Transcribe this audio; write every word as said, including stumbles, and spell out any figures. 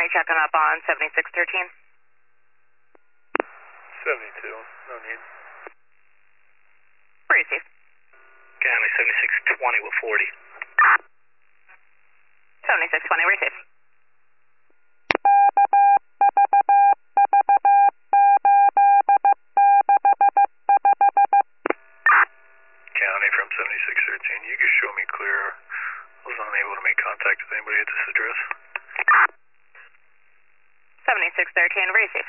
checking up on seventy-six thirteen. seventy-two, no need. Receive. County seventy-six twenty with forty. seventy-six twenty, receive. County from seventy-six thirteen, you can show me clear. I was unable to make contact with anybody at this address. seventy-six thirteen, receive.